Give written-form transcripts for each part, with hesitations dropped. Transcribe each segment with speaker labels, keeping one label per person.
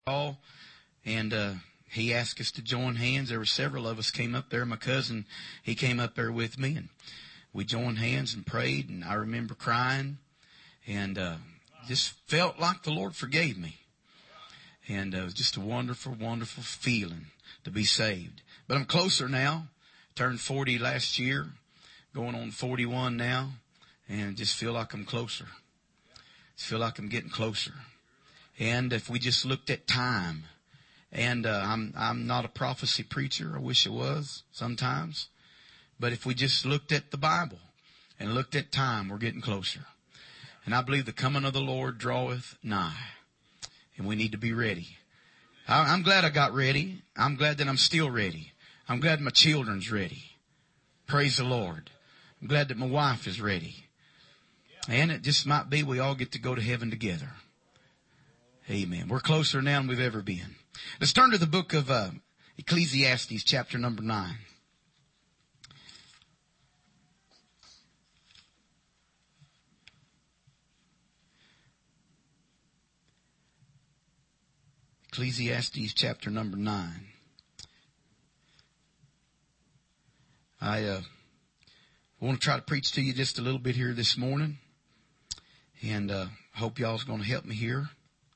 Speaker 1: all, and he asked us to join hands. There were several of us came up there. My cousin, he came up there with me, and we joined hands and prayed, and I remember crying, and just felt like the Lord forgave me. And it was just a wonderful, wonderful feeling to be saved. But I'm closer now. Turned 40 last year, going on 41 now, and just feel like I'm closer. Just feel like I'm getting closer. And if we just looked at time, and I'm not a prophecy preacher. I wish I was sometimes. But if we just looked at the Bible and looked at time, we're getting closer. And I believe the coming of the Lord draweth nigh. And we need to be ready. I'm glad I got ready. I'm glad that I'm still ready. I'm glad my children's ready. Praise the Lord. I'm glad that my wife is ready. And it just might be we all get to go to heaven together. Amen. We're closer now than we've ever been. Let's turn to the book of Ecclesiastes, chapter number 9. Ecclesiastes, chapter number 9. I want to try to preach to you just a little bit here this morning. And hope y'all's going to help me here.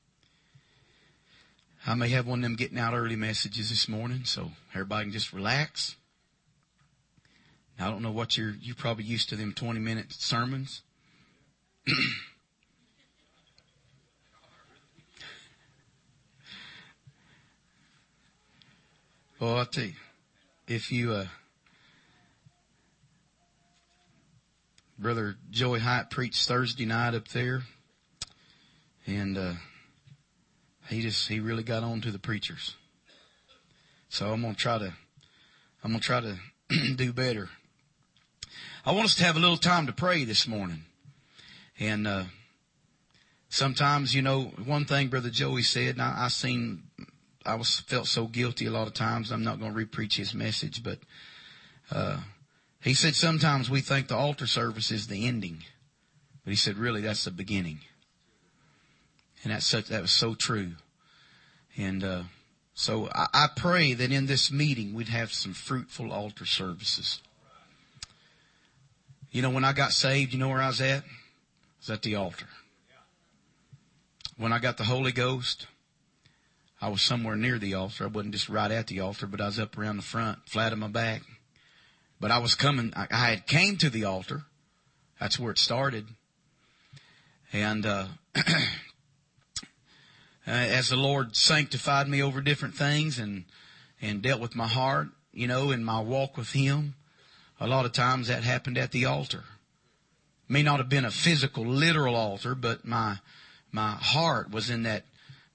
Speaker 1: I may have one of them getting out early messages this morning, so everybody can just relax. I don't know what you're probably used to them 20-minute sermons. Well, I'll tell you, if you, Brother Joey Hyatt preached Thursday night up there, and he really got on to the preachers. So I'm gonna try to do better. I want us to have a little time to pray this morning, and sometimes, one thing Brother Joey said, and I felt so guilty a lot of times. I'm not going to re-preach his message, but he said sometimes we think the altar service is the ending, but he said really that's the beginning. And that was so true. And so I pray that in this meeting we'd have some fruitful altar services. When I got saved, you know where I was at? I was at the altar. When I got the Holy Ghost, I was somewhere near the altar. I wasn't just right at the altar, but I was up around the front, flat on my back. But I was coming, I had came to the altar. That's where it started. And as the Lord sanctified me over different things and dealt with my heart, in my walk with Him, a lot of times that happened at the altar. May not have been a physical, literal altar, but my heart was in that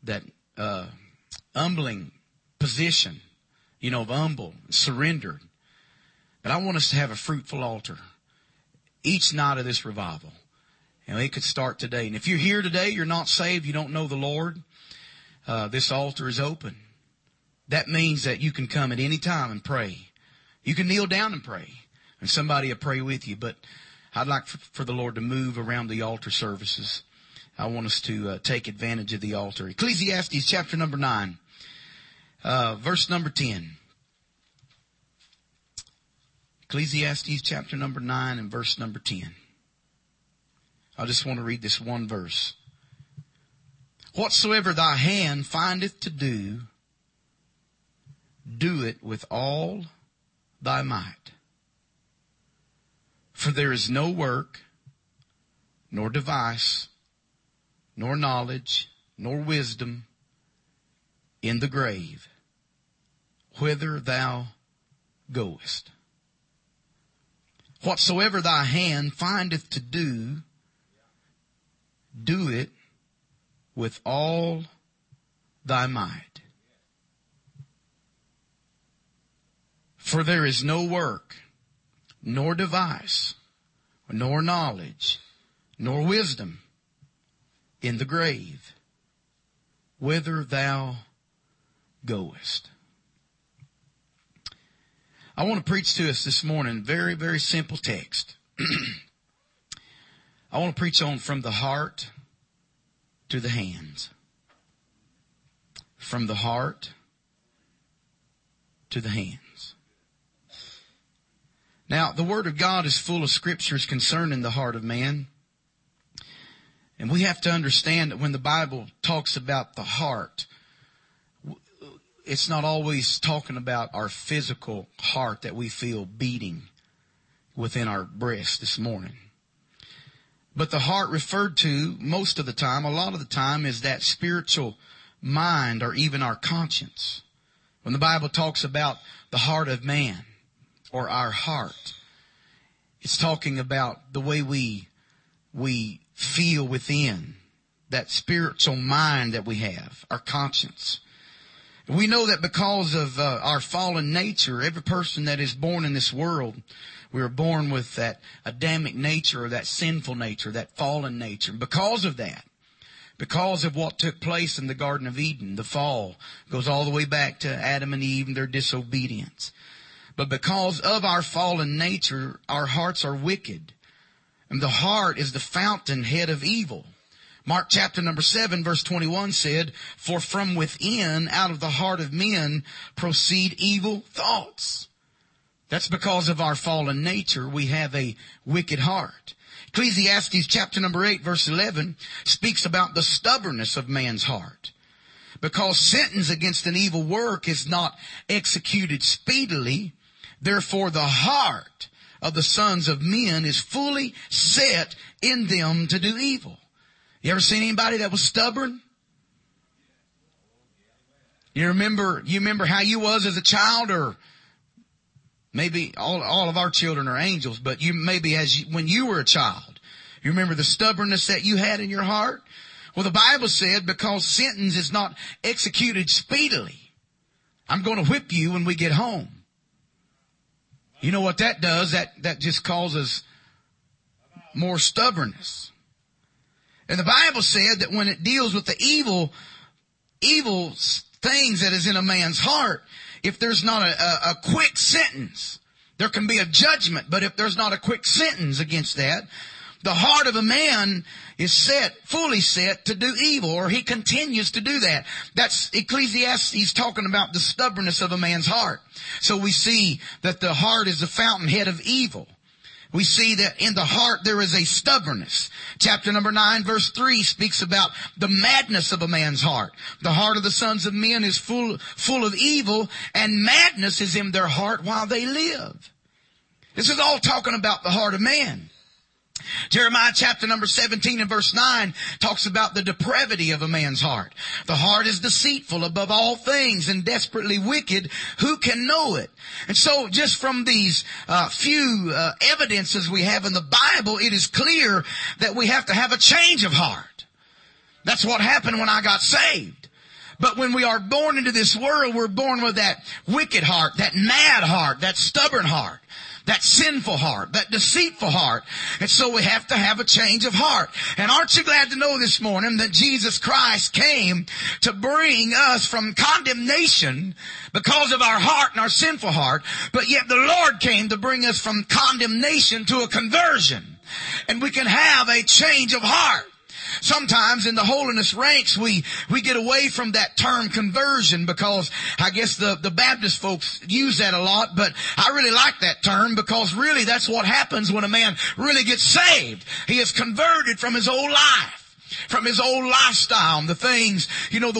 Speaker 1: humbling position, of humble, surrendered. But I want us to have a fruitful altar each night of this revival. It could start today. And if you're here today, you're not saved, you don't know the Lord, this altar is open. That means that you can come at any time and pray. You can kneel down and pray, and somebody will pray with you. But I'd like for the Lord to move around the altar services. I want us to take advantage of the altar. Ecclesiastes chapter number 9, verse number 10. Ecclesiastes chapter number 9 and verse number 10. I just want to read this one verse. Whatsoever thy hand findeth to do, do it with all thy might. For there is no work, nor device, nor knowledge, nor wisdom in the grave, whither thou goest. Whatsoever thy hand findeth to do, do it with all thy might. For there is no work, nor device, nor knowledge, nor wisdom in the grave, whither thou goest. I want to preach to us this morning very, very simple text. I want to preach on from the heart to the hands. from the heart to the hands. Now, the Word of God is full of scriptures concerning the heart of man. And we have to understand that when the Bible talks about the heart, it's not always talking about our physical heart that we feel beating within our breast this morning. But the heart referred to most of the time, a lot of the time, is that spiritual mind or even our conscience. When the Bible talks about the heart of man or our heart, it's talking about the way we feel within, that spiritual mind that we have, our conscience. We know that because of our fallen nature, every person that is born in this world, we are born with that Adamic nature or that sinful nature, that fallen nature. Because of that, because of what took place in the Garden of Eden, the fall goes all the way back to Adam and Eve and their disobedience. But because of our fallen nature, our hearts are wicked. And the heart is the fountainhead of evil. Mark chapter number 7 verse 21 said, "For from within, out of the heart of men, proceed evil thoughts." That's because of our fallen nature. We have a wicked heart. Ecclesiastes chapter number 8 verse 11 speaks about the stubbornness of man's heart. Because sentence against an evil work is not executed speedily, therefore the heart of the sons of men is fully set in them to do evil. You ever seen anybody that was stubborn? You remember how you was as a child, or maybe all of our children are angels, but when you were a child, you remember the stubbornness that you had in your heart? Well, the Bible said, because sentence is not executed speedily, I'm going to whip you when we get home. You know what that does? That just causes more stubbornness. And the Bible said that when it deals with the evil things that is in a man's heart, if there's not a quick sentence, there can be a judgment. But if there's not a quick sentence against that, the heart of a man is fully set to do evil, or he continues to do that. That's Ecclesiastes talking about the stubbornness of a man's heart. So we see that the heart is the fountainhead of evil. We see that in the heart there is a stubbornness. Chapter number 9 verse 3 speaks about the madness of a man's heart. The heart of the sons of men is full of evil, and madness is in their heart while they live. This is all talking about the heart of man. Jeremiah chapter number 17 and verse 9 talks about the depravity of a man's heart. The heart is deceitful above all things and desperately wicked. Who can know it? And so just from these few evidences we have in the Bible, it is clear that we have to have a change of heart. That's what happened when I got saved. But when we are born into this world, we're born with that wicked heart, that mad heart, that stubborn heart, that sinful heart, that deceitful heart. And so we have to have a change of heart. And aren't you glad to know this morning that Jesus Christ came to bring us from condemnation because of our heart and our sinful heart, but yet the Lord came to bring us from condemnation to a conversion. And we can have a change of heart. Sometimes in the holiness ranks, we get away from that term conversion, because I guess the Baptist folks use that a lot, but I really like that term, because really that's what happens when a man really gets saved. He is converted from his old life, from his old lifestyle, and the things,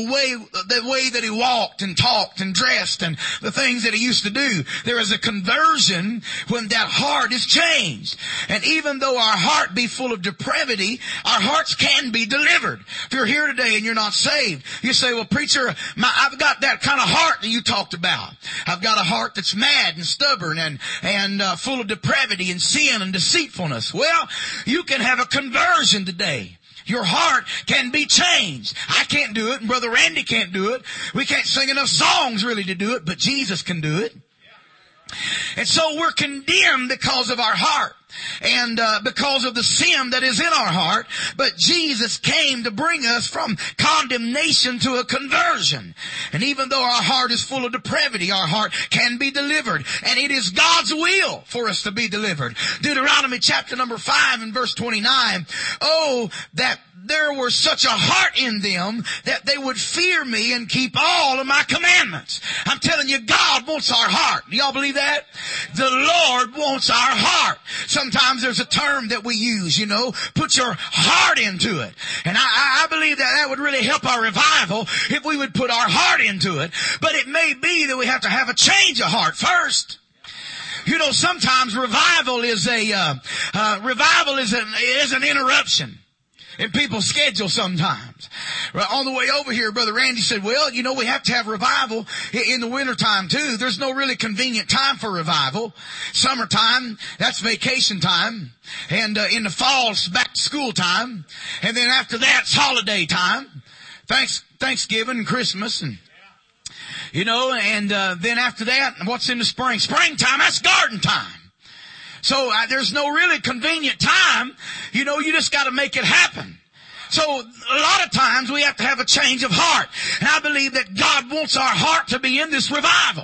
Speaker 1: the way that he walked and talked and dressed and the things that he used to do. There is a conversion when that heart is changed. And even though our heart be full of depravity, our hearts can be delivered. If you're here today and you're not saved, you say, well, preacher, I've got that kind of heart that you talked about. I've got a heart that's mad and stubborn and full of depravity and sin and deceitfulness. Well, you can have a conversion today. Your heart can be changed. I can't do it, and Brother Randy can't do it. We can't sing enough songs really to do it, but Jesus can do it. And so we're condemned because of our heart. and because of the sin that is in our heart. But Jesus came to bring us from condemnation to a conversion. And even though our heart is full of depravity, our heart can be delivered. And it is God's will for us to be delivered. Deuteronomy chapter number 5 and verse 29. Oh, that there were such a heart in them that they would fear me and keep all of my commandments. I'm telling you, God wants our heart. Do y'all believe that? The Lord wants our heart. Sometimes there's a term that we use, put your heart into it. And I believe that would really help our revival if we would put our heart into it. But it may be that we have to have a change of heart first. Sometimes revival is an interruption in people's schedule sometimes. On the way over here, Brother Randy said, well, we have to have revival in the wintertime too. There's no really convenient time for revival. Summertime, that's vacation time. And in the fall, it's back to school time. And then after that, it's holiday time. Thanksgiving and Christmas and then after that, what's in the spring? Springtime, that's garden time. So there's no really convenient time. You just got to make it happen. So a lot of times we have to have a change of heart. And I believe that God wants our heart to be in this revival.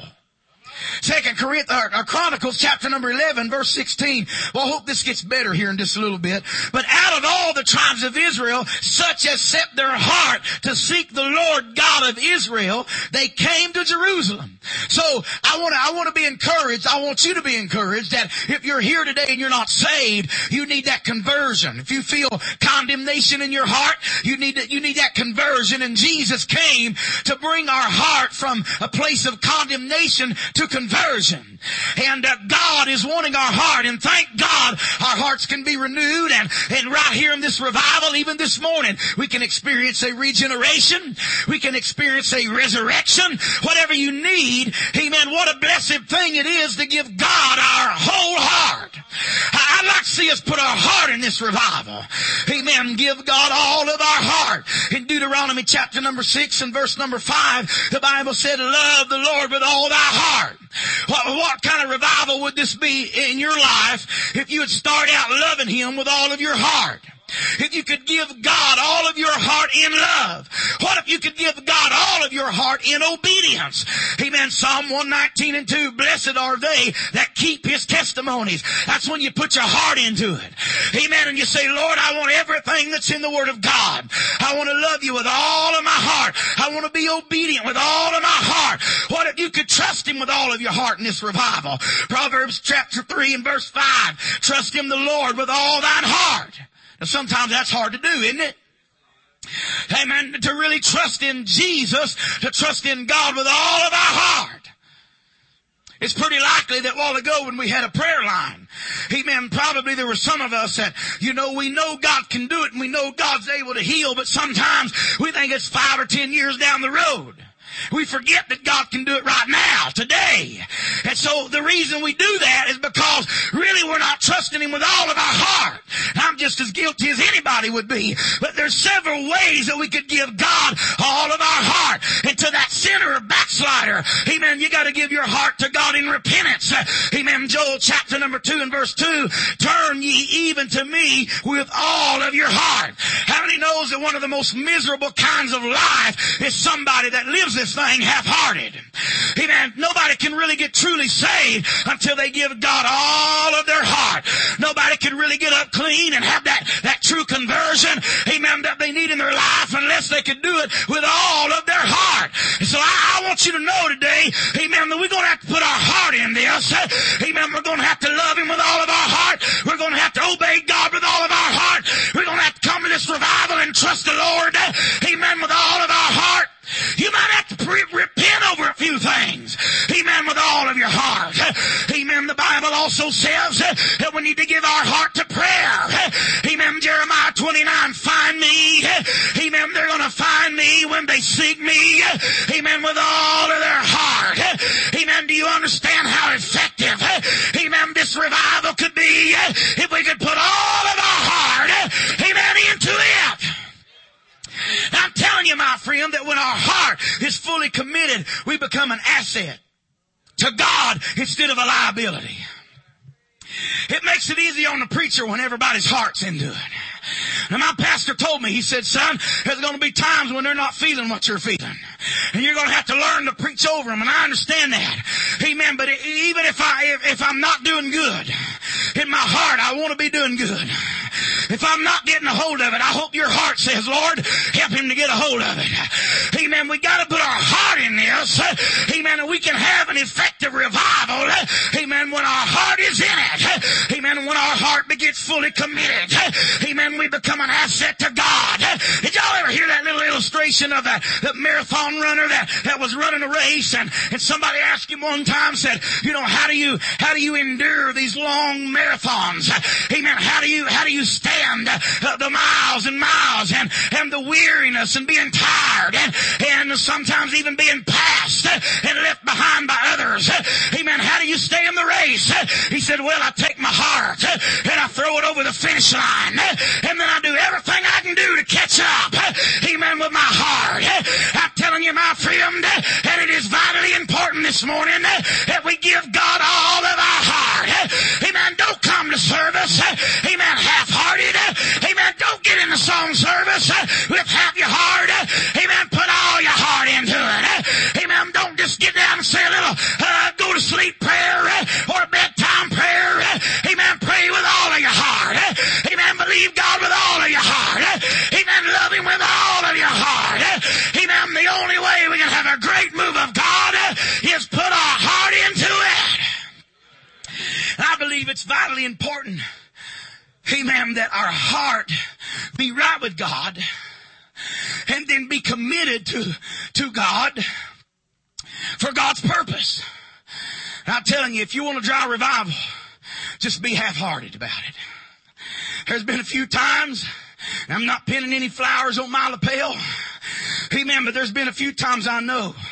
Speaker 1: Chronicles chapter number 11 verse 16. Well, I hope this gets better here in just a little bit. But out of all the tribes of Israel, such as set their heart to seek the Lord God of Israel, they came to Jerusalem. So I want to be encouraged. I want you to be encouraged that if you're here today and you're not saved, you need that conversion. If you feel condemnation in your heart, you need that conversion. And Jesus came to bring our heart from a place of condemnation to conversion. And God is wanting our heart, and thank God our hearts can be renewed, and right here in this revival, even this morning, we can experience a regeneration, we can experience a resurrection, whatever you need. Amen. What a blessed thing it is to give God our whole heart. I'd like to see us put our heart in this revival. Amen. Give God all of our heart. In Deuteronomy chapter number 6 and verse number 5, the Bible said, love the Lord with all thy heart. What kind of revival would this be in your life if you would start out loving Him with all of your heart? If you could give God all of your heart in love. What if you could give God all of your heart in obedience? Amen. Psalm 119 and 2. Blessed are they that keep His testimonies. That's when you put your heart into it. Amen. And you say, Lord, I want everything that's in the Word of God. I want to love you with all of my heart. I want to be obedient with all of my heart. What if you could trust Him with all of your heart in this revival? Proverbs chapter 3 and verse 5. Trust Him the Lord with all thine heart. Now sometimes that's hard to do, isn't it? Amen. To really trust in Jesus, to trust in God with all of our heart. It's pretty likely that a while ago when we had a prayer line, amen, probably there were some of us that, we know God can do it and we know God's able to heal, but sometimes we think it's 5 or 10 years down the road. We forget that God can do it right now, today. And so the reason we do that is because really we're not trusting Him with all of our heart. I'm just as guilty as anybody would be. But there's several ways that we could give God all of our heart. And to that sinner or backslider, amen, you got to give your heart to God in repentance. Amen. Joel chapter number 2 and verse 2, turn ye even to me with all of your heart. How many knows that one of the most miserable kinds of life is somebody that lives this thing half-hearted? Amen. Nobody can really get truly saved until they give God all of their heart. Nobody can really get up clean and have that true conversion, amen, that they need in their life unless they can do it with all of their heart. And so I want you to know today, amen, that we're going to have to put our heart in this. Amen. We're going to have to love Him with all of our heart. We're going to have to obey God with all of our heart. We're going to have to come to this revival and trust the Lord, amen, with all of our heart. You might have to repent over a few things. Amen. With all of your heart. Amen. The Bible also says that we need to give our heart to prayer. Amen. Jeremiah 29, find me. Amen. They're going to find me when they seek me. Amen. With all of their heart. Amen. Do you understand how effective, amen, this revival could be if we could put all of our heart, amen, into it? I'm telling you, my friend, that when our heart is fully committed, we become an asset to God instead of a liability. It makes it easy on the preacher when everybody's heart's into it. Now my pastor told me, he said, son, there's going to be times when they're not feeling what you're feeling. And you're going to have to learn to preach over them. And I understand that. Amen. But even if I'm not doing good, in my heart, I want to be doing good. If I'm not getting a hold of it, I hope your heart says, Lord, help him to get a hold of it. Amen. We got to put our heart in this. Amen. And we can have an effective revival. Amen. When our heart is in it. Amen. When our heart gets fully committed. Amen. We become an asset to God. Did y'all ever hear that little illustration of that marathon runner that was running a race and somebody asked him one time, said, you know, how do you endure these long marathons? Amen. How do you stand the miles and miles and the weariness and being tired and sometimes even being passed and left behind by others? Amen. How do you stay in the race? He said, well, I take my heart and I throw it over the finish line and then I do everything I can do to catch up. Amen. With my heart. I'm telling you, my friend, and it is vitally important this morning that we give God all of our heart. Amen. Don't come to service. Amen. Half-hearted. Amen. Don't get in the song service with half your heart. Amen. Put all your heart into it. Amen. Don't just get down and say a little go to sleep prayer or a bedtime prayer. Amen. Pray with all of your heart. Amen. Believe God with all of your heart. Amen. Love him with all of your heart. Amen. The only way we can have a great move of God is put our heart into it. I believe it's vitally important, amen, that our heart be right with God and then be committed to God for God's purpose. And I'm telling you, if you want to drive revival, just be half-hearted about it. There's been a few times, and I'm not pinning any flowers on my lapel, amen, but there's been a few times I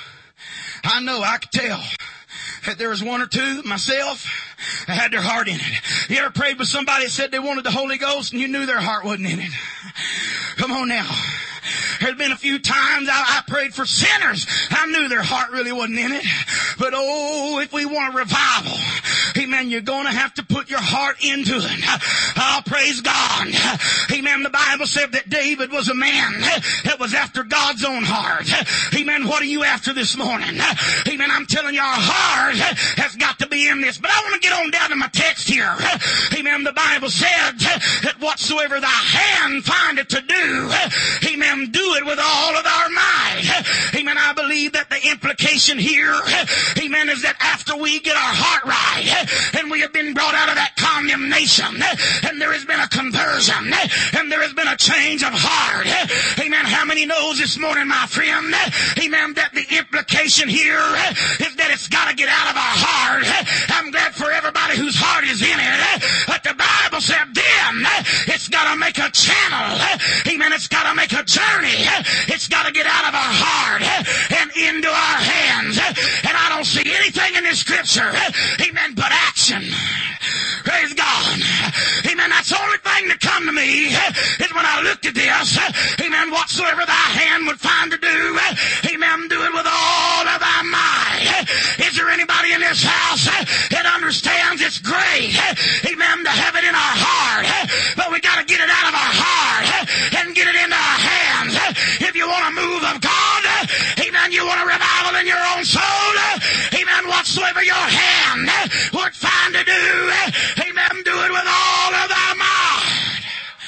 Speaker 1: could tell that there was one or two myself that had their heart in it. You ever prayed with somebody that said they wanted the Holy Ghost and you knew their heart wasn't in it? Come on now. There's been a few times I prayed for sinners. I knew their heart really wasn't in it. But oh, if we want a revival, amen, you're going to have to put your heart into it. Oh, praise God. Amen. The Bible said that David was a man that was after God's own heart. Amen. What are you after this morning? Amen. I'm telling you, our heart has got to be in this. But I want to get on down to my text here. Amen. The Bible said that whatsoever thy hand findeth to do, amen, do it with all of our might. Amen. I believe that the implication here, amen, is that after we get our heart right and we have been brought out of that condemnation and there has been a conversion and there has been a change of heart. Amen. How many knows this morning, my friend, amen, that the implication here is that it's got to get out of our heart. I'm glad for everybody whose heart is in it. But the Bible said then it's got to make a channel. Amen. It's got to make a journey. It's got to get out of our heart and into our hands. And I don't see anything in this scripture, amen, but action. Praise God. Amen. That's the only thing that come to me is when I looked at this. Amen. Whatsoever thy hand would find to do, amen, do it with all of thy might. Is there anybody in this house that understands it's great, amen, to have it in our heart, but we got to get it out of our heart and get it into our hands. If you want a move of God, amen, you want a revival in your own soul, amen, whatsoever your hand would find to do, amen, do it with all of thy might.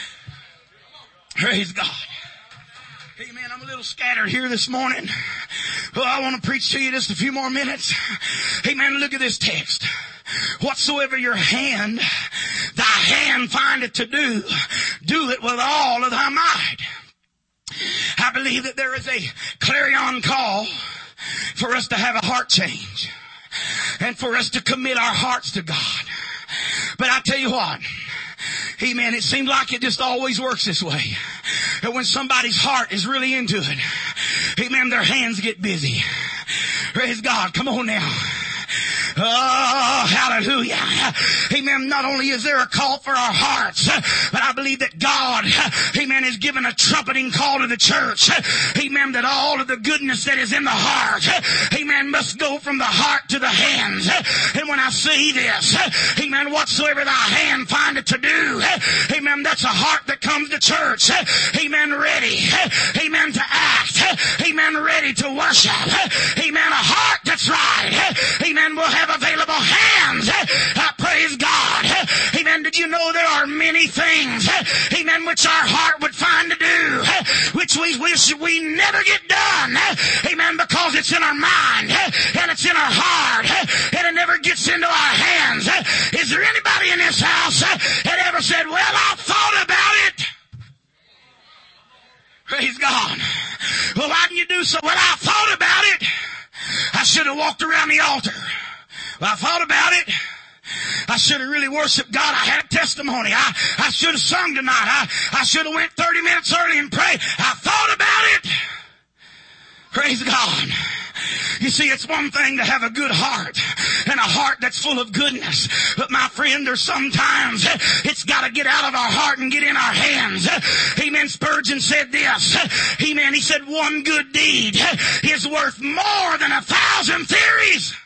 Speaker 1: Praise God. Amen. I'm a little scattered here this morning. Well, I want to preach to you just a few more minutes. Amen. Look at this text. Whatsoever your hand, thy hand findeth to do, do it with all of thy might. I believe that there is a clarion call for us to have a heart change and for us to commit our hearts to God. But I tell you what, amen, it seems like it just always works this way. That when somebody's heart is really into it, amen, their hands get busy. Praise God. Come on now. Oh, hallelujah. Amen. Not only is there a call for our hearts, but I believe that God, amen, is giving a trumpeting call to the church. Amen. That all of the goodness that is in the heart, amen, must go from the heart to the hands. And when I say this, amen, whatsoever thy hand findeth to do, amen, that's a heart that comes to church. Amen. Ready. Amen. To act. Amen. Ready to worship. Amen. A heart that's right. Amen. Will have available hands. Praise God. Amen. Did you know there are many things, amen, which our heart would find to do, which we wish we never get done. Amen. Because it's in our mind and it's in our heart and it never gets into our hands. Is there anybody in this house that ever said, well, I thought about it? Praise God. Well, why didn't you do so? Well, I thought about it. I should have walked around the altar. Well, I thought about it. I should have really worshiped God. I had a testimony. I should have sung tonight. I should have went 30 minutes early and prayed. I thought about it. Praise God. You see, it's one thing to have a good heart and a heart that's full of goodness. But my friend, there's sometimes it's got to get out of our heart and get in our hands. Amen. Spurgeon said this. Amen. He said, one good deed is worth more than 1,000 theories.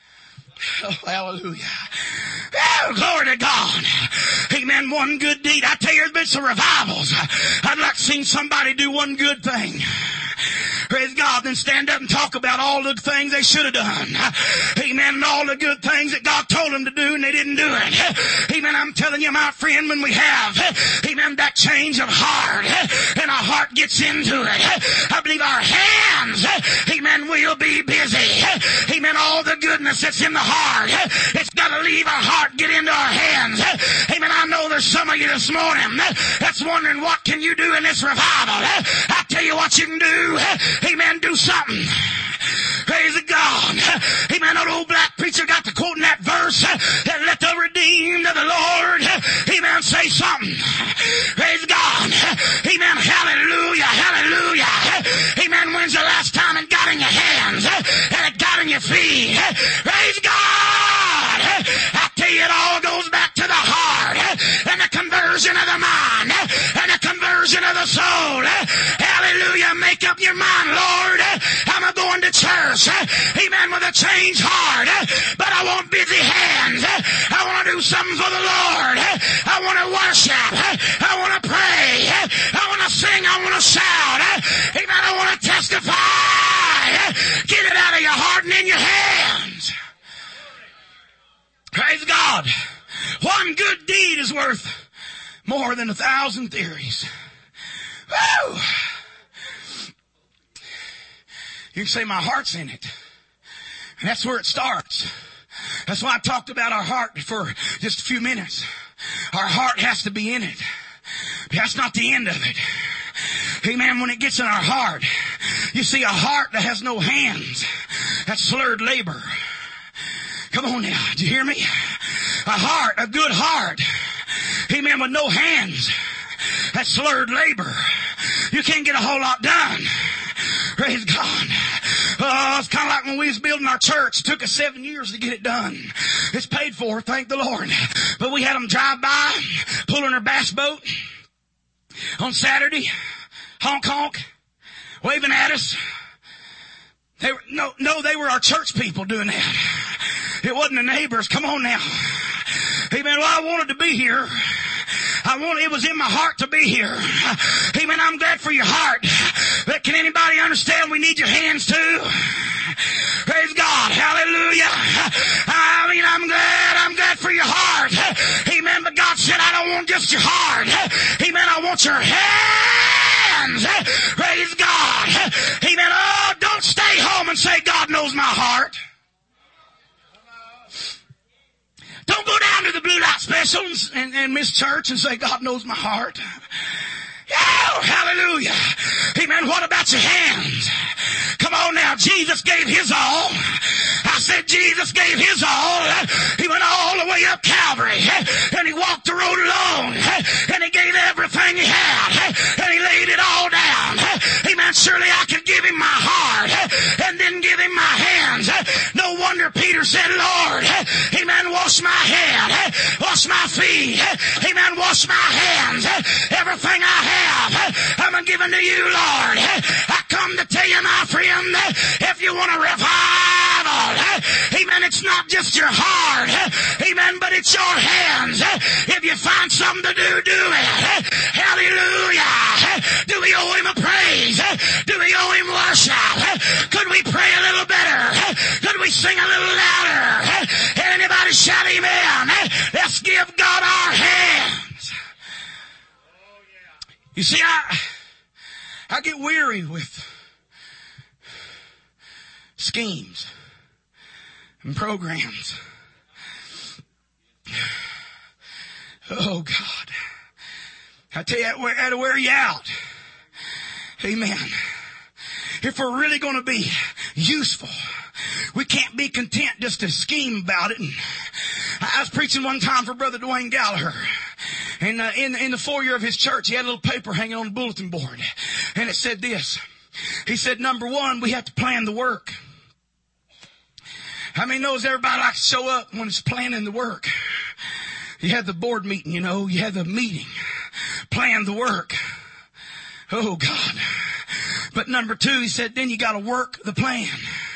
Speaker 1: Oh, hallelujah. Oh, glory to God. Amen. One good deed. I tell you, there's been some revivals. I'd like to see somebody do one good thing. Praise God. Then stand up and talk about all the things they should have done. Amen. And all the good things that God told them to do and they didn't do it. Amen. I'm telling you, my friend, when we have, amen, that change of heart and our heart gets into it, I believe our hands, amen, will be busy. Amen. All the goodness that's in the heart, it's got to leave our heart, get into our hands. Amen. I know there's some of you this morning that's wondering, what can you do in this revival? I tell you what you can do. Amen. Do something. Praise God. Amen. That old black preacher got to quoting that verse. Let the redeemed of the Lord, amen, say something. Praise God. Amen. Hallelujah. Hallelujah. Amen. When's the last time it got in your hands and it got in your feet? Praise God. I tell you, it all goes back to the heart and the conversion of the mind and the conversion of the soul. Hallelujah. Make up your mind, Lord. I'm going to church. Amen. With a changed heart. But I want busy hands. I want to do something for the Lord. I want to worship. I want to pray. I want to sing. I want to shout. Amen. I want to testify. Get it out of your heart and in your hands. Praise God. One good deed is worth more than 1,000 theories. Woo! You can say, my heart's in it. And that's where it starts. That's why I talked about our heart for just a few minutes. Our heart has to be in it. But that's not the end of it. Amen. When it gets in our heart, you see, a heart that has no hands, that's slurred labor. Come on now. Did you hear me? A heart, a good heart. Amen. With no hands, that's slurred labor. You can't get a whole lot done. Praise God. Oh, it's kind of like when we was building our church. It took us 7 years to get it done. It's paid for, thank the Lord. But we had them drive by, pulling their bass boat on Saturday, honk honk, waving at us. They were our church people doing that. It wasn't the neighbors. Come on now. Amen. Well, I wanted to be here. It was in my heart to be here. Amen. I'm glad for your heart. But can anybody understand we need your hands too? Praise God. Hallelujah. I mean, I'm glad for your heart. Amen. But God said, I don't want just your heart. Amen. I want your hands. Praise God. Amen. Oh, don't stay home and say, God knows my heart. Don't go down to the blue light special and miss church and say, God knows my heart. Oh, hallelujah. Amen. What about your hands? Come on now. Jesus gave his all. I said Jesus gave his all. He went all the way up Calvary. And he walked the road alone. And he gave everything he had. And he laid it all down. Amen. Surely I could give him my heart and then give him my hands. No wonder Peter said, Lord, wash my hands. Everything I have, I'm giving to you, Lord. I come to tell you, my friend, if you want a revival, amen, it's not just your heart, amen, but it's your hands. If you find something to do, do it. Hallelujah. Do we owe him a praise? Do we owe him worship? Could we pray a little better? Could we sing a little louder? Anybody shout amen? Let's give God our hands. You see, I get weary with schemes and programs. Oh God. I tell you, that'll wear you out. Amen. If we're really going to be useful, we can't be content just to scheme about it. And I was preaching one time for Brother Dwayne Gallagher. And in the foyer of his church, he had a little paper hanging on the bulletin board. And it said this. He said, number one, we have to plan the work. How many knows everybody likes to show up when it's planning the work? You had the board meeting, you know, you had the meeting. Plan the work. Oh God. But number two, he said, then you got to work the plan.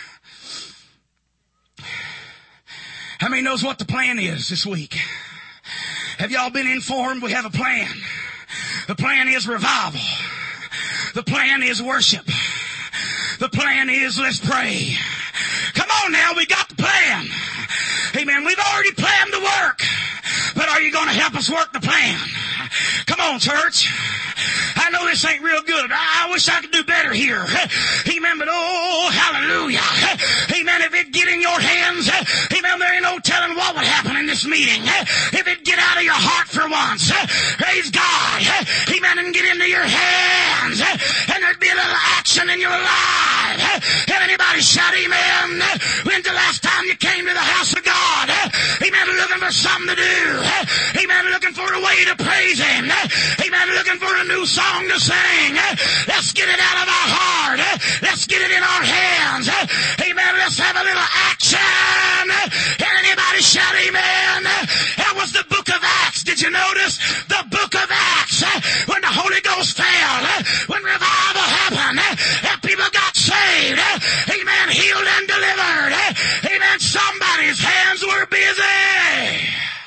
Speaker 1: How many knows what the plan is this week? Have y'all been informed? We have a plan. The plan is revival. The plan is worship. The plan is let's pray. Come on now, we got the plan. Amen. We've already planned the work. But are you going to help us work the plan? Come on, church. I know this ain't real good. I wish I could do better here. Amen. But oh, hallelujah. Amen. If it get in your hands, amen, there ain't no telling what would happen in this meeting. If it get out of your heart for once, praise God. Amen. And get into your hands. And there'd be a little action in your life. Have anybody shout amen? When's the last time you came to the house of God? Amen. Looking for something to do. Amen. Looking for a way to praise him. Amen. Looking for a new song to sing. Let's get it out of our heart. Let's get it in our hands. Amen. Let's have a little action. Can anybody shout amen? That was the book of Acts. Did you notice? The book of Acts. When the Holy Ghost fell. When revival happened. And people got saved. Amen. Healed and delivered. Amen. Somebody's hands were busy.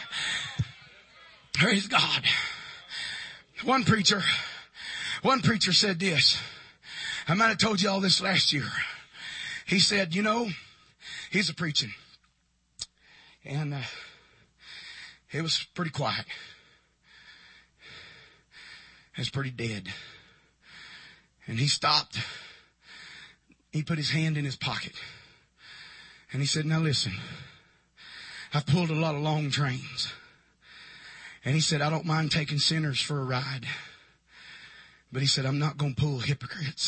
Speaker 1: Praise God. One preacher said this. I might have told you all this last year. He said, you know, he's a preaching. And it was pretty quiet. It was pretty dead. And he stopped. He put his hand in his pocket. And he said, now listen, I've pulled a lot of long trains. And he said, I don't mind taking sinners for a ride. But he said, I'm not going to pull hypocrites.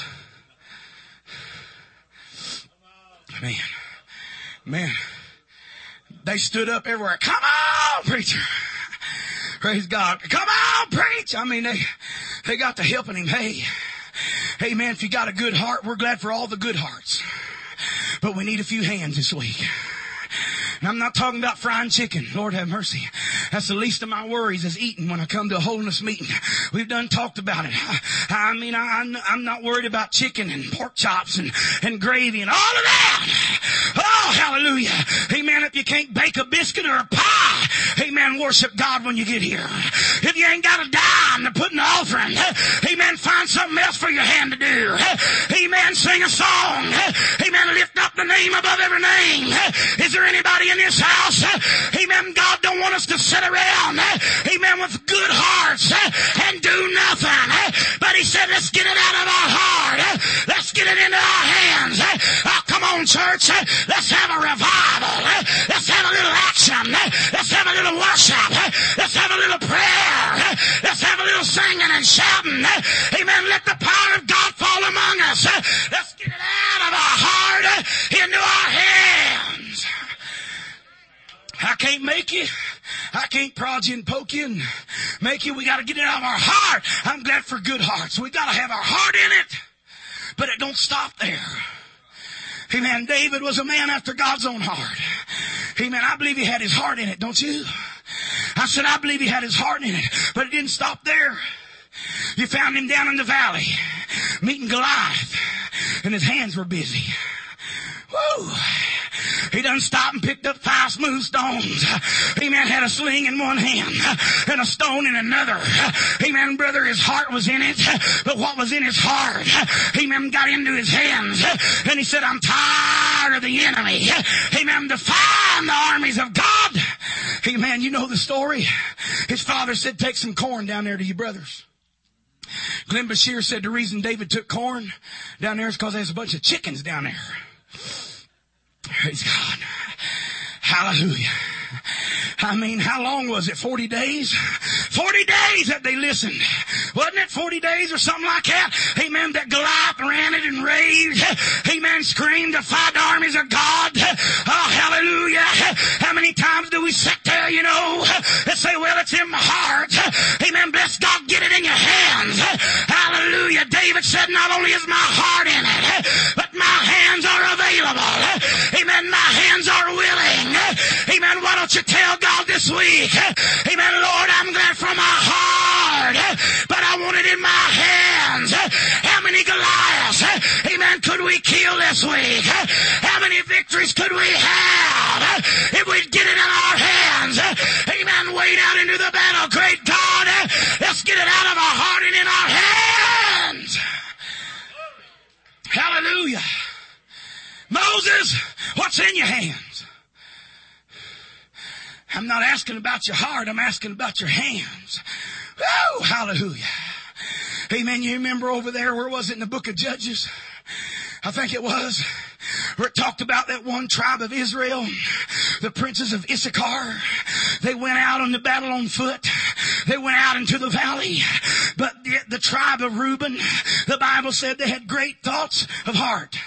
Speaker 1: Man. They stood up everywhere. Come on, preacher. Praise God. Come on, preach. I mean, they got to helping him. Hey, man, if you got a good heart, we're glad for all the good hearts. But we need a few hands this week. And I'm not talking about frying chicken. Lord have mercy. That's the least of my worries is eating when I come to a holiness meeting. We've done talked about it. I mean, I'm not worried about chicken and pork chops and gravy and all of that. Oh, hallelujah. Amen. If you can't bake a biscuit or a pie, amen, worship God when you get here. If you ain't got a dime to put in the offering, amen, find something else for your hand to do. Amen. Sing a song. Amen. Lift up the name above every name. Is there anybody in this house? Amen. God don't want us to sit around, amen, with good hearts and do nothing. But he said, let's get it out of our heart. Let's get it into our hands. Oh, come on, church. Let's have a revival. Let's have a little action. Let's have a little worship. Let's have a little prayer. Let's have a little singing and shouting. Amen. Let the power of God fall among us. Let's get it out of our heart into our hands. I can't make you. I can't prod you and poke you and make you. We got to get it out of our heart. I'm glad for good hearts. We got to have our heart in it. But it don't stop there. Amen. David was a man after God's own heart. Amen. I believe he had his heart in it, don't you?
Speaker 2: I said, I believe he had his heart in it, but it didn't stop there. You found him down in the valley, meeting Goliath, and his hands were busy. Woo! He done stopped and picked up 5 smooth stones. Amen. Had a sling in one hand and a stone in another. Amen, brother. His heart was in it, but what was in his heart, amen, got into his hands. And he said, I'm tired of the enemy. Amen. Defying the armies of God. Amen. You know the story. His father said, take some corn down there to your brothers. Glenn Bashir said the reason David took corn down there is because there's a bunch of chickens down there. Praise God. Hallelujah. I mean, how long was it? 40 days? 40 days that they listened. Wasn't it 40 days or something like that? Amen. That Goliath ran it and raved. Amen. Screamed, defied the armies of God. Oh, hallelujah. How many times do we sit there, you know, and say, well, it's in my heart. Amen. Bless God, get it in your hands. Hallelujah. David said, not only is my heart in it, but my hands are available. Amen. My hands are willing. Amen. Why don't you tell God this week, amen, Lord, I'm glad from my heart, but I want it in my hands. How many Goliaths, amen, could we kill this week? How many victories could we have if we'd get it in our hands? Amen. Wade out into the battle. Great God, let's get it out of our heart and in our hands. Hallelujah. Moses, what's in your hands? I'm not asking about your heart. I'm asking about your hands. Oh, hallelujah. Amen. You remember over there, where was it in the book of Judges? I think it was. Where it talked about that one tribe of Israel, the princes of Issachar. They went out on the battle on foot. They went out into the valley. But the tribe of Reuben, the Bible said they had great thoughts of heart.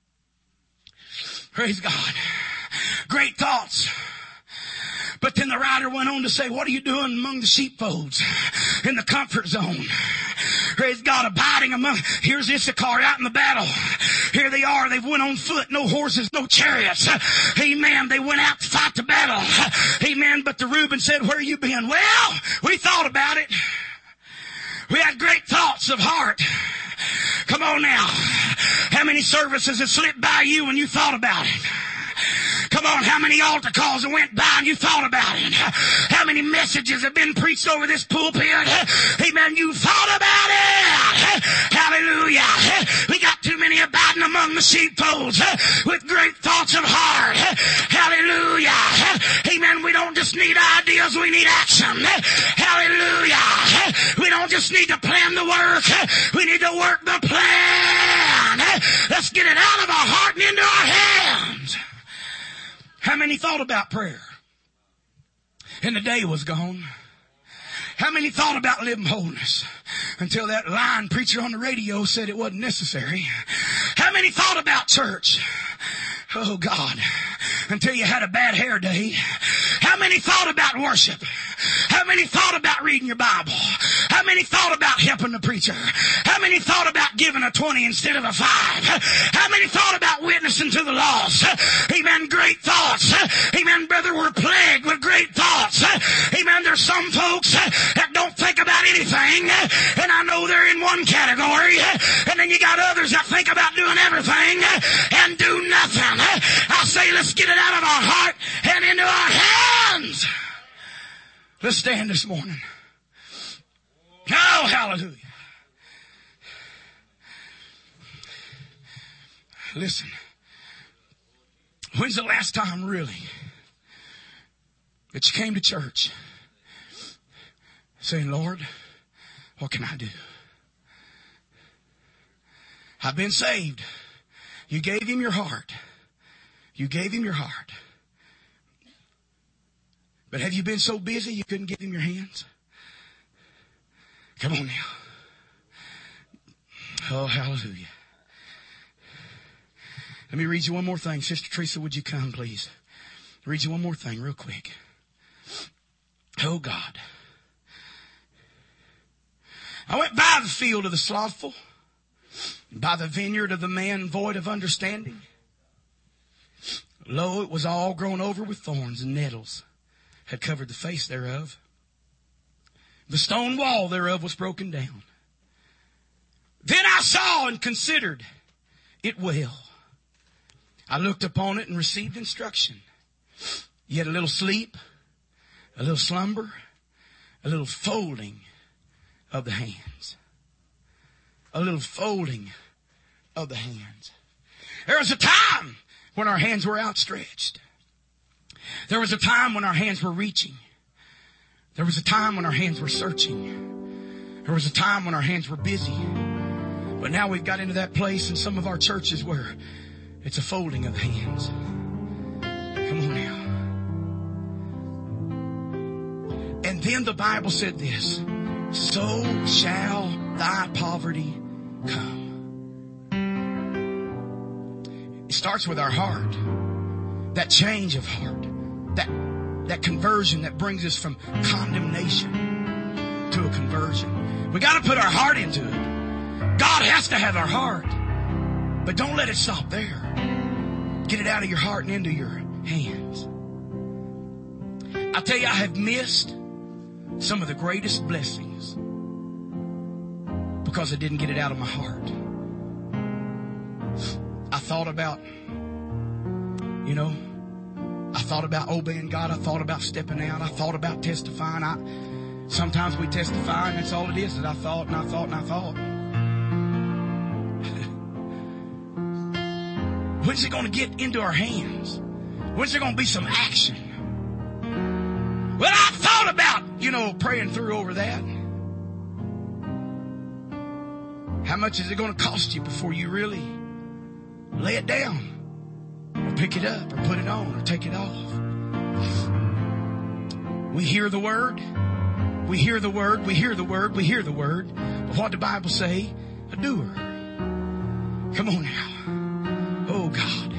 Speaker 2: Praise God. Great thoughts. But then the writer went on to say, what are you doing among the sheepfolds in the comfort zone? Praise God, abiding among, here's Issachar out in the battle. Here they are, they've went on foot, no horses, no chariots. Amen, they went out to fight the battle. Amen, but the Reuben said, where you been? Well, we thought about it. We had great thoughts of heart. Come on now. How many services have slipped by you when you thought about it? Come on, how many altar calls that went by and you thought about it? How many messages have been preached over this pulpit? Amen, you thought about it. Hallelujah. We got too many abiding among the sheepfolds with great thoughts of heart. Hallelujah. Amen, we don't just need ideas, we need action. Hallelujah. We don't just need to plan the work, we need to work the plan. Let's get it out of our heart and into our hands. How many thought about prayer? And the day was gone. How many thought about living holiness until that lying preacher on the radio said it wasn't necessary? How many thought about church? Oh God, until you had a bad hair day. How many thought about worship? How many thought about reading your Bible? How many thought about helping the preacher? How many thought about giving a 20 instead of a 5? How many thought about witnessing to the lost? Amen. Great thoughts. Amen. Brother, we're plagued with great thoughts. Amen. There's some folks that don't think about anything, and I know they're in one category. And then you got others that think about doing everything and do nothing. I say, let's get it out of our heart and into our hands. Let's stand this morning. Oh, hallelujah. Listen. When's the last time really that you came to church saying, Lord, what can I do? I've been saved. You gave him your heart. You gave him your heart. But have you been so busy you couldn't give him your hands? Come on now. Oh, hallelujah. Let me read you one more thing. Sister Teresa, would you come, please? Read you one more thing real quick. Oh, God. I went by the field of the slothful, by the vineyard of the man void of understanding. Lo, it was all grown over with thorns, and nettles had covered the face thereof. The stone wall thereof was broken down. Then I saw and considered it well. I looked upon it and received instruction. Yet a little sleep, a little slumber, a little folding of the hands. A little folding of the hands. There was a time when our hands were outstretched. There was a time when our hands were reaching. There was a time when our hands were searching. There was a time when our hands were busy. But now we've got into that place in some of our churches where it's a folding of the hands. Come on now. And then the Bible said this, so shall thy poverty come. It starts with our heart. That change of heart. That conversion that brings us from condemnation to a conversion. We got to put our heart into it. God has to have our heart. But don't let it stop there. Get it out of your heart and into your hands. I tell you, I have missed some of the greatest blessings because I didn't get it out of my heart. I thought about, I thought about obeying God. I thought about stepping out. I thought about testifying. Sometimes we testify and that's all it is, that I thought and I thought and I thought. When's it going to get into our hands? When's there going to be some action? Well, I thought about, praying through over that. How much is it going to cost you before you really lay it down? Or pick it up, or put it on, or take it off? We hear the word. We hear the word. We hear the word. We hear the word. But what the Bible say? A doer. Come on now. Oh, God.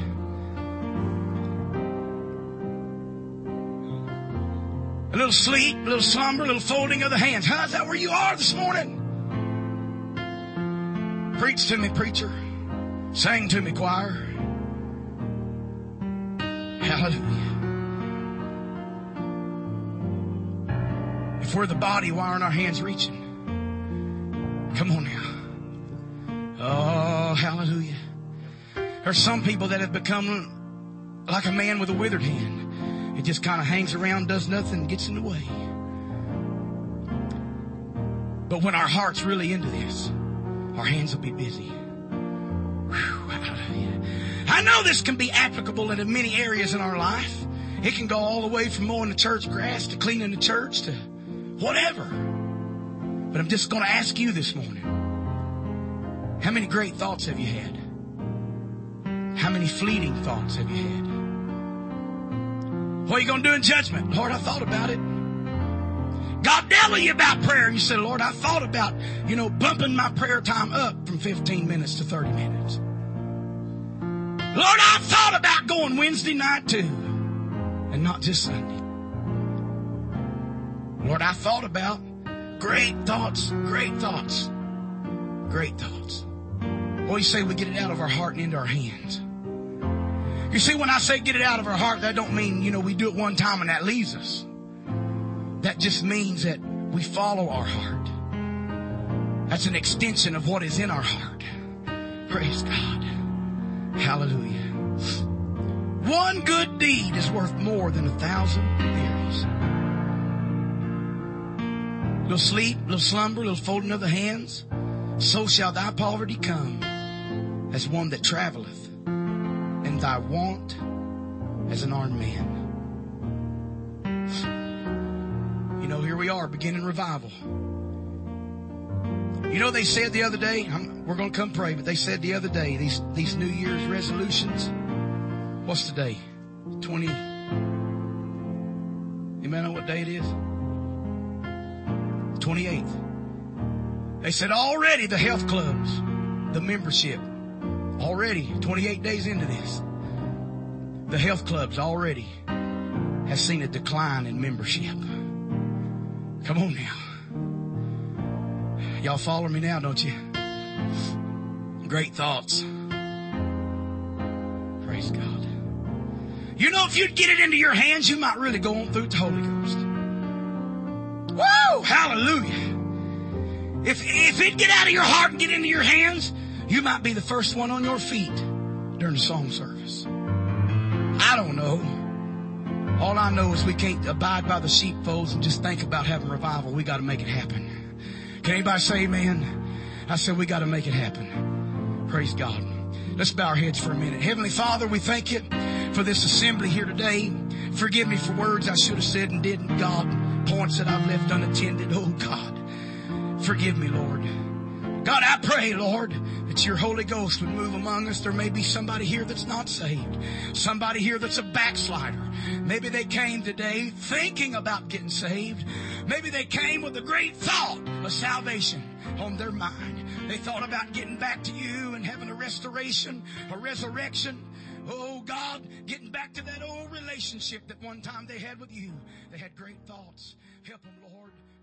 Speaker 2: A little sleep, a little slumber, a little folding of the hands. Huh? Is that where you are this morning? Preach to me, preacher. Sing to me, choir. Hallelujah. If we're the body, why aren't our hands reaching? Come on now. Oh, hallelujah. There's some people that have become like a man with a withered hand. It just kind of hangs around, does nothing, gets in the way. But when our heart's really into this, our hands will be busy. Whew, hallelujah. I know this can be applicable in many areas in our life. It can go all the way from mowing the church grass to cleaning the church to whatever. But I'm just going to ask you this morning, how many great thoughts have you had? How many fleeting thoughts have you had? What are you going to do in judgment? Lord, I thought about it. God telling you about prayer, and you said, Lord, I thought about, bumping my prayer time up from 15 minutes to 30 minutes. Lord, I thought about going Wednesday night too, and not just Sunday. Lord, I thought about great thoughts, great thoughts, great thoughts. Well, you say we get it out of our heart and into our hands. You see, when I say get it out of our heart, that don't mean, we do it one time and that leaves us. That just means that we follow our heart. That's an extension of what is in our heart. Praise God. Hallelujah. One good deed is worth more than 1,000 berries. Little sleep, little slumber, little folding of the hands. So shall thy poverty come as one that traveleth, and thy want as an armed man. Here we are, beginning revival. They said the other day, we're going to come pray, but they said the other day, these New Year's resolutions, what's today? 20. Anybody know what day it is? 28th. They said already the health clubs, the membership, already 28 days into this, the health clubs already has seen a decline in membership. Come on now. Y'all follow me now, don't you? Great thoughts. Praise God. If you'd get it into your hands, you might really go on through the Holy Ghost. Woo! Oh, hallelujah. If it get out of your heart and get into your hands, you might be the first one on your feet during the song service. I don't know. All I know is we can't abide by the sheepfolds and just think about having revival. We got to make it happen. Can anybody say amen? I said we got to make it happen. Praise God. Let's bow our heads for a minute. Heavenly Father, we thank you for this assembly here today. Forgive me for words I should have said and didn't, God. Points that I've left unattended. Oh, God. Forgive me, Lord. God, I pray, Lord, that your Holy Ghost would move among us. There may be somebody here that's not saved. Somebody here that's a backslider. Maybe they came today thinking about getting saved. Maybe they came with a great thought of salvation on their mind. They thought about getting back to you and having a restoration, a resurrection. Oh, God, getting back to that old relationship that one time they had with you. They had great thoughts. Help them, Lord.